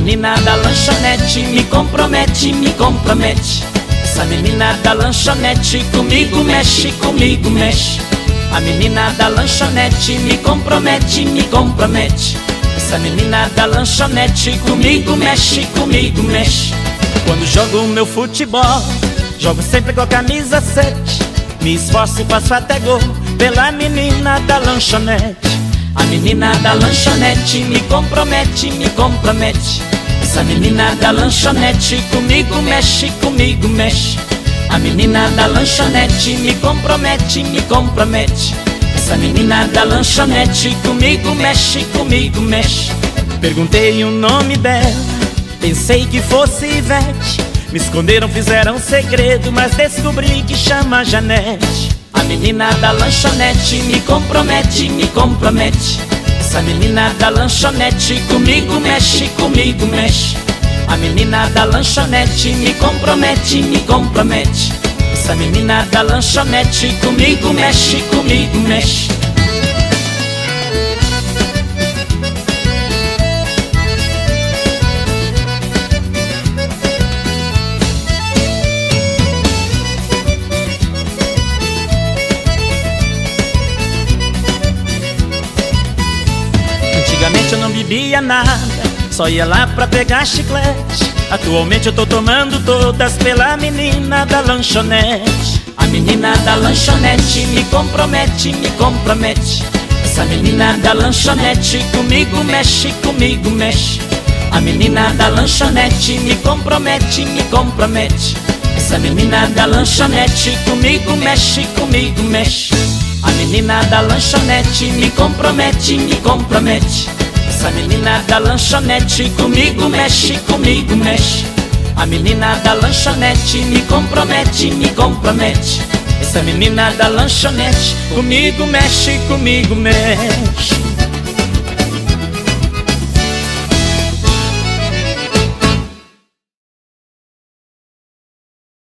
menina da lanchonete me compromete, me compromete. Essa menina da lanchonete comigo mexe, comigo mexe. A menina da lanchonete me compromete, me compromete. Essa menina da lanchonete comigo mexe, comigo mexe. Quando jogo o meu futebol, jogo sempre com a camisa 7. Me esforço e faço até gol pela menina da lanchonete. A menina da lanchonete me compromete, me compromete. Essa menina da lanchonete comigo mexe, comigo mexe. A menina da lanchonete me compromete, me compromete. Essa menina da lanchonete comigo mexe, comigo mexe. Perguntei o nome dela, pensei que fosse Ivete. Me esconderam, fizeram segredo, mas descobri que chama Janete. A menina da lanchonete me compromete, me compromete. Essa menina da lanchonete comigo mexe, comigo mexe. A menina da lanchonete me compromete, me compromete. Essa menina da lanchonete comigo mexe, comigo mexe. Antigamente eu não bebia nada, só ia lá pra pegar chiclete. Atualmente eu tô tomando todas pela menina da lanchonete. A menina da lanchonete me compromete, me compromete. Essa menina da lanchonete comigo mexe, comigo mexe. A menina da lanchonete me compromete, me compromete. Essa menina da lanchonete comigo mexe, comigo mexe. A menina da lanchonete me compromete, me compromete. Essa menina da lanchonete comigo mexe, comigo mexe. A menina da lanchonete me compromete, me compromete. Essa menina da lanchonete comigo mexe, comigo mexe.